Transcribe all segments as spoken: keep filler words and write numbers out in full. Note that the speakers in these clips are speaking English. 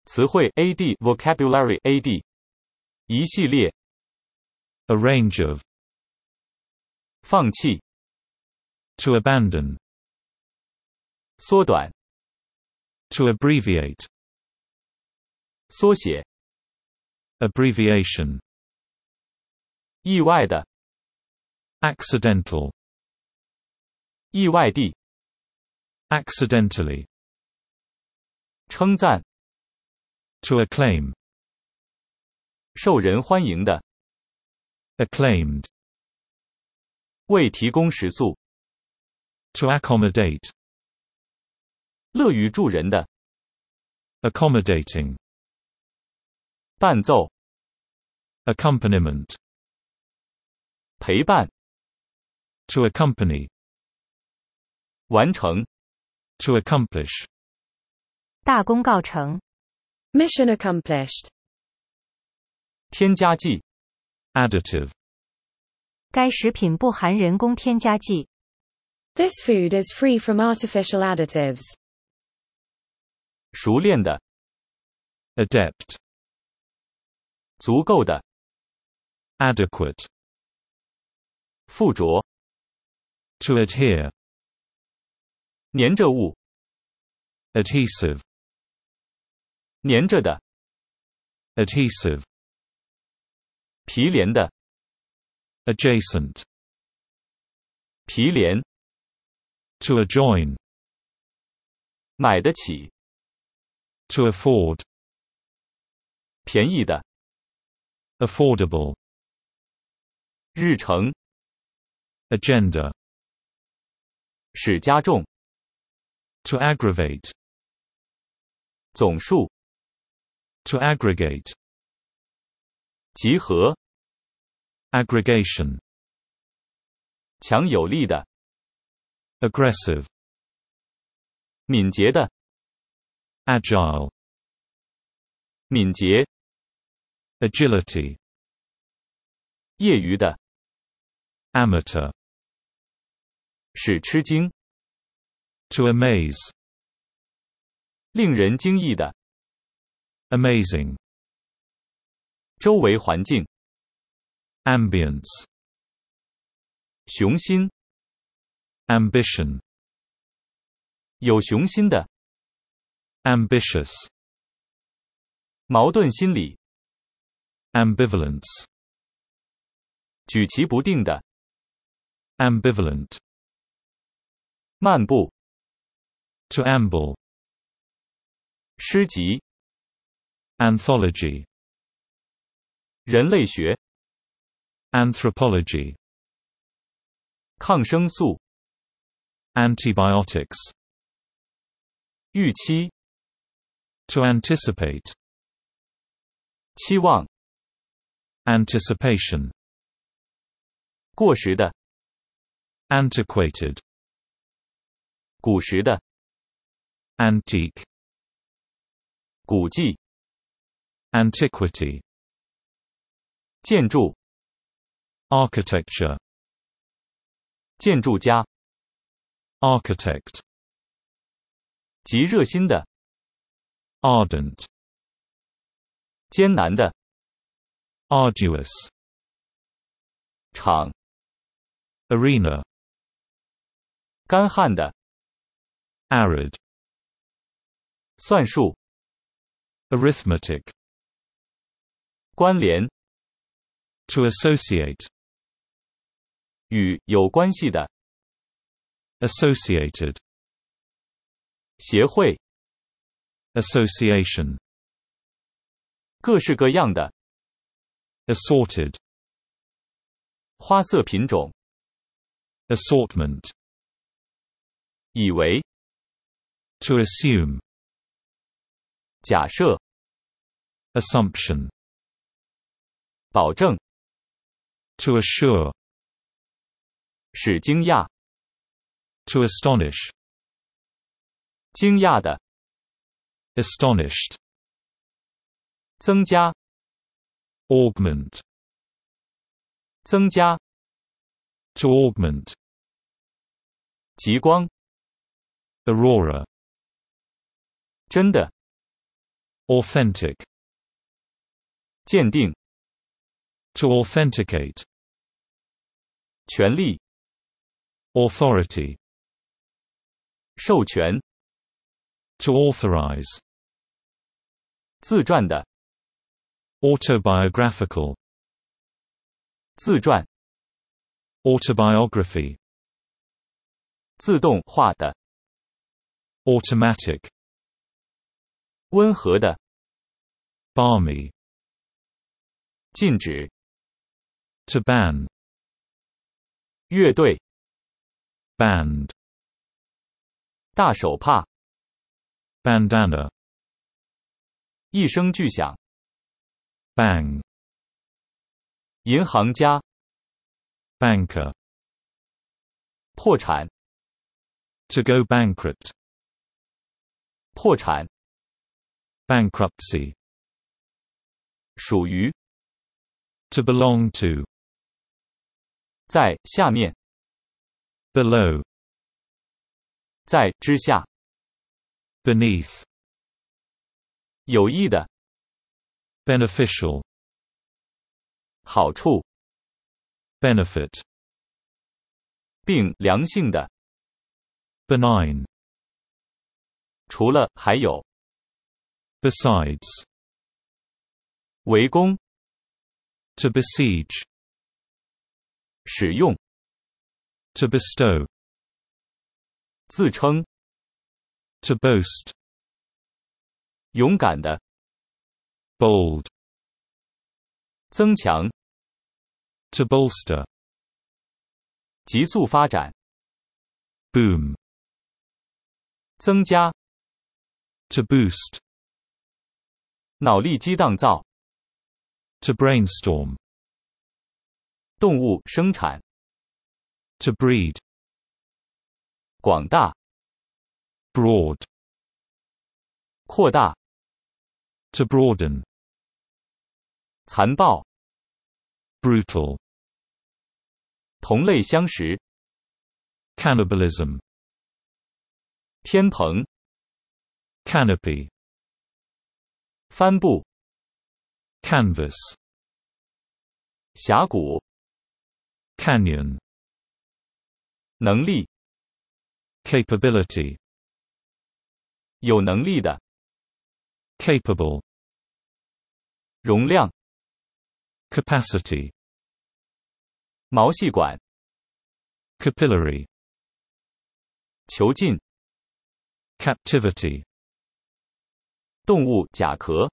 词汇 A D vocabulary A D 一系列 A range of. 放弃 To abandon. 缩短 To abbreviate. 缩写 Abbreviation. 意外的 Accidental. 意外地 Accidentally. 称赞 To acclaim. 受人欢迎的 Acclaimed. 为提供食宿 To accommodate. 乐于助人的 Accommodating. 伴奏 Accompaniment. 陪伴 To accompany. 完成 To accomplish. 大功告成 Mission accomplished. 添加剂 Additive. 该食品不含人工添加剂 This food is free from artificial additives. 熟练的 Adept. 足够的 Adequate. 附着 To adhere. 粘着物 Adhesive. 粘着的 Adhesive. 毗连的 Adjacent. 毗连 To adjoin. 买得起 To afford. 便宜的 Affordable. 日程 Agenda. 使加重 To aggravate. 总数 To aggregate. 集合 Aggregation. 强有力的 Aggressive. 敏捷的 Agile. 敏捷 Agility. 业余的 Amateur. 使吃惊 To amaze. 令人惊异的 Amazing. 周围环境 Ambience. 雄心 Ambition. 有雄心的 Ambitious. 矛盾心理 Ambivalence. 举棋不定的 Ambivalent. 漫步 To amble. 诗集 Anthology. 人类学 Anthropology. 抗生素 Antibiotics. 预期 To anticipate. 期望 Anticipation. 过时的 Antiquated. 古时的 Antique. 古迹 Antiquity. 建筑 Architecture. 建筑家 Architect. 极热心的 Ardent. 艰难的 Arduous. 场 Arena. 干旱的 Arid. 算术 Arithmetic. 关联 To associate. 与有关系的 Associated. 协会 Association. 各式各样的 Assorted. 花色品种 Assortment. 以为 To assume. 假设 Assumption. 保证 To assure. 使惊讶 To astonish. 惊讶的 Astonished. 增加 Augment. 增加 To augment. 极光 Aurora. 真的 Authentic. 鉴定 To authenticate. 权利 Authority. 授权 To authorize. 自传的 Autobiographical. 自传 Autobiography. 自动化的 Automatic. 温和的 Balmy. 禁止 To ban. 乐队 Band. 大手帕 Bandana. 一声巨响 Bang. 银行家 Banker. 破产 To go bankrupt. 破产 Bankruptcy. 属于 To belong to. 在下面 Below. 在之下 Beneath. 有益的 Beneficial. 好处 Benefit. 并良性的 Benign. 除了还有 Besides. 围攻 To besiege. 使用 To bestow. 自称 To boast. 勇敢的 Bold. 增强 To bolster. 急速发展 Boom. 增加 To boost. 脑力激荡造 To brainstorm. 动物生产 To breed. 广大 Broad. 扩大 To broaden. 残暴 Brutal. 同类相食 Cannibalism. 天棚 Canopy. 帆布 Canvas. 峡谷 Canyon. 能力 Capability. 有能力的 Capable. 容量 Capacity. 毛细管 Capillary. 囚禁 Captivity. 动物甲壳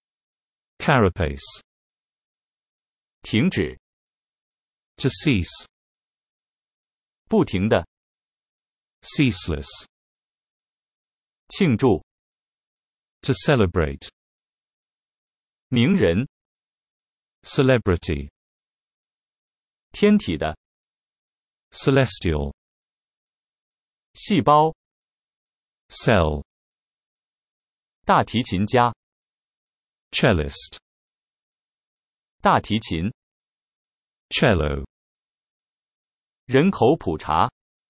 Carapace. 停止 To cease. 不停的 Ceaseless. 庆祝 To celebrate. 名人 Celebrity. 天体的 Celestial. 细胞 Cell. 大提琴家 Cellist. 大提琴 Cello. 人口普查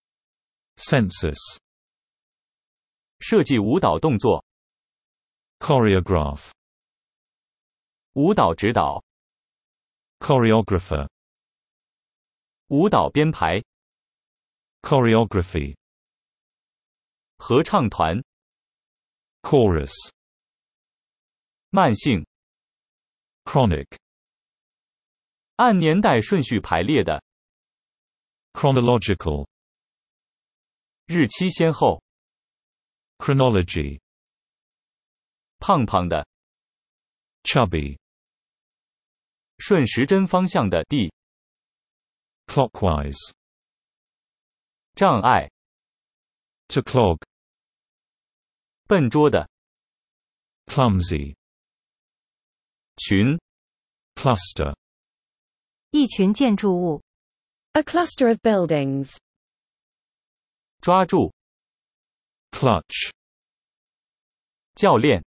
Census. 设计舞蹈动作 Choreograph. 舞蹈指导 Choreographer. 舞蹈编排 Choreography. 合唱团 Chorus. 慢性 Chronic. 按年代顺序排列的 Chronological. 日期先后 Chronology. 胖胖的 Chubby. 顺时针方向的地 Clockwise. 障碍 To clog. 笨拙的 Clumsy. 群 Cluster. 一群建筑物 A cluster of buildings. 抓住 Clutch. 教练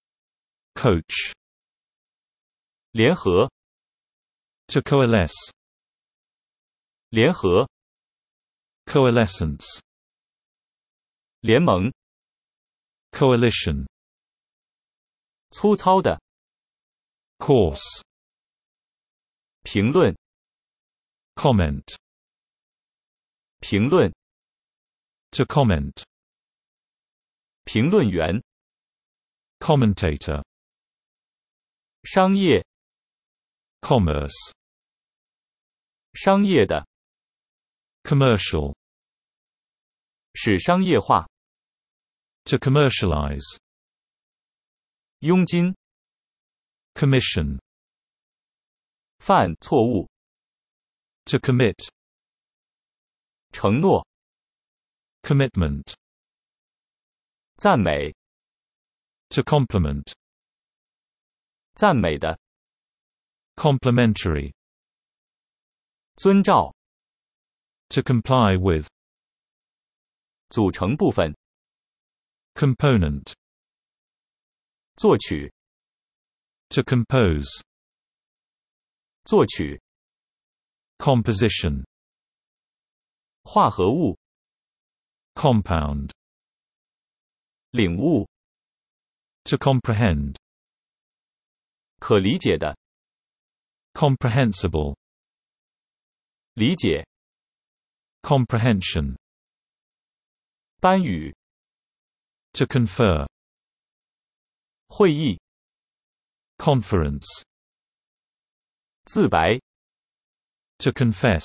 Coach. 联合 To coalesce. 联合 Coalescence. 联盟 Coalition. 粗糙的， coarse, 评论， comment, 评论， to comment, 评论员， commentator, 商业， commerce, 商业的， commercial, 使商业化， to commercialize, 佣金， commission, 犯错误， to commit, 承诺， commitment, 赞美， to compliment, 赞美的， complimentary, 遵照， to comply with, 组成部分， component, 作曲， to compose, 作曲， composition, 化合物， compound, 领悟， to comprehend, 可理解的， comprehensible, 理解， comprehension, 颁予， to confer, 会议， conference, 自白， to confess,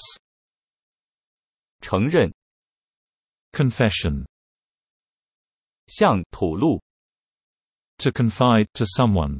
承认， confession, 向吐露， to confide to someone,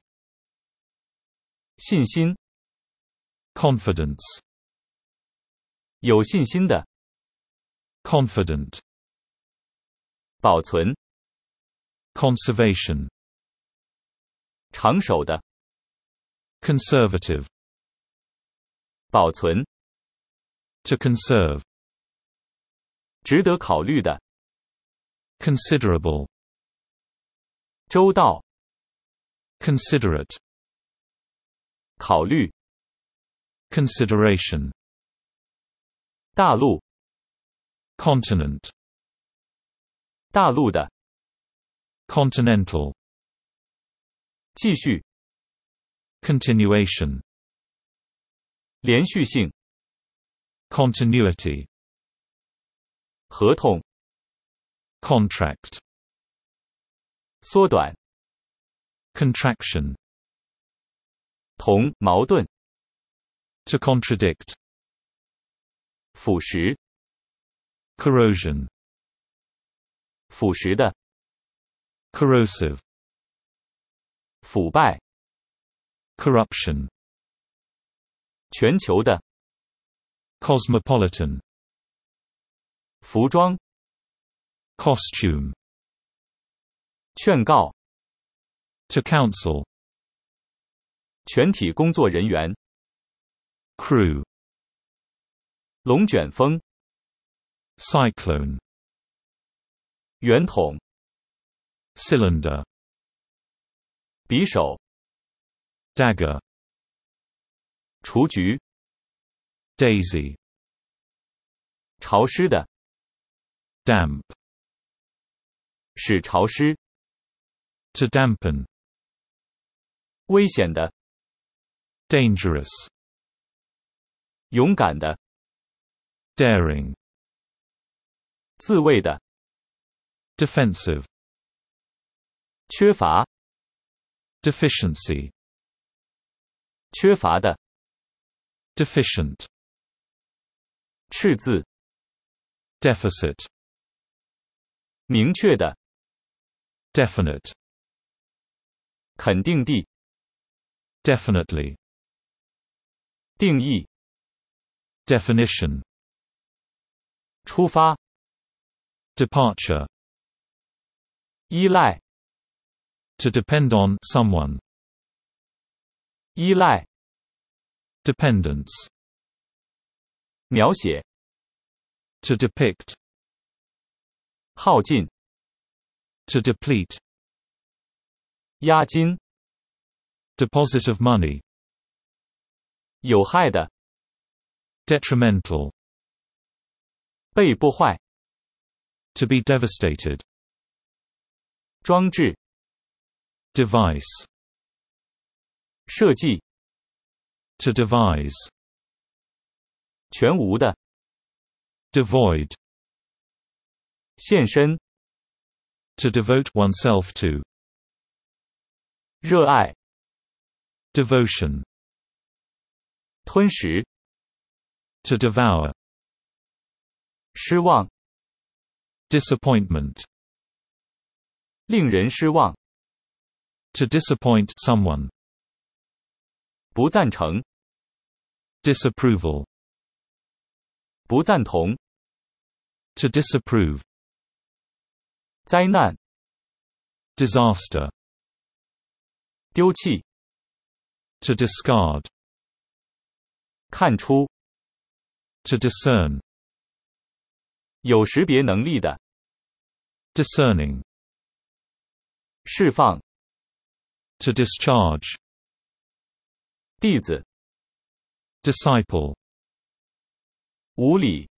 信心， confidence, 有信心的， confident, 保存， conservation, 长守的， conservative, 保存， to conserve, 值得考虑的， considerable, 周到， considerate, 考虑， consideration, 大陆， continent, 大陆的， continental, 继续， continuation, 连续性， continuity, 合同， contract, 缩短， contraction, 同矛盾， to contradict, 腐蚀， corrosion, 腐蚀的， corrosive, 腐败， corruption, 全球的， cosmopolitan, 服装， costume, 劝告， to counsel, 全体工作人员， crew, 龙卷风， cyclone, 圆筒， cylinder, 匕首， dagger, 雏菊， daisy, 潮湿的， damp, 使潮湿， to dampen, 危险的， dangerous, 勇敢的， daring, 自卫的， defensive, 缺乏， deficiency, 缺乏的， deficient, 赤字， deficit, 明确的， definite, 肯定地， definitely, 定义， definition, 出发， departure, 依赖， to depend on someone, 依赖， dependence, 描写， to depict, 耗尽， to deplete, 押金， deposit of money, 有害的， detrimental, 被破坏， to be devastated, 装置， device, 设计， To devise. 全无的， Devoid. 献身， To devote oneself to. 热爱， Devotion. 吞食， To devour. 失望， Disappointment. 令人失望， To disappoint someone. 不赞成， Disapproval. 不赞同， To disapprove. 灾难， Disaster. 丢弃， To discard. 看出， To discern. 有识别能力的， Discerning. 释放， To discharge. 弟子， Disciple. 无理，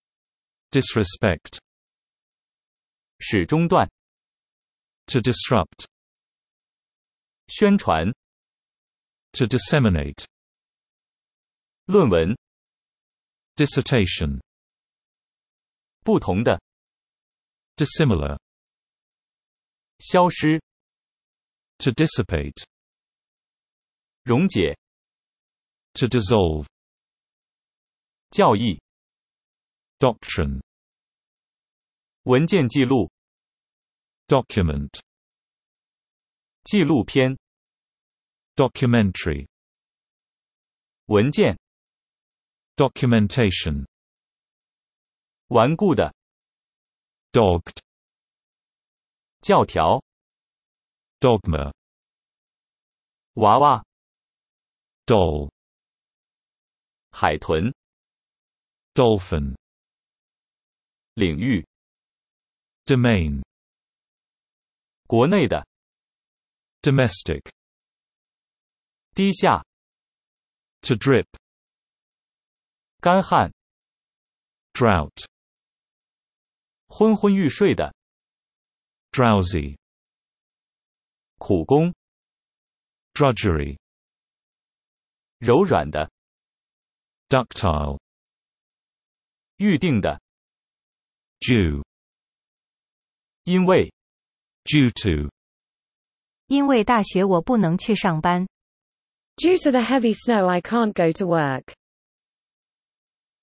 Disrespect. 使中断， To disrupt. 宣传， To disseminate. 论文， Dissertation. 不同的， Dissimilar. 消失， To dissipate. 溶解， To dissolve. 教义， Doctrine. 文件记录， Document. 纪录片， Documentary. 文件， Documentation. 顽固的， Dogged. 教条， Dogma. 娃娃， Doll. 海豚， Dolphin. 领域， Domain. 国内的， Domestic. 低下， To drip. 干旱， Drought. 昏昏欲睡的， Drowsy. 苦工， Drudgery. 柔软的， Ductile. 预定的， Due. 因为， Due to. 因为大雪我不能去上班。 Due to the heavy snow I can't go to work.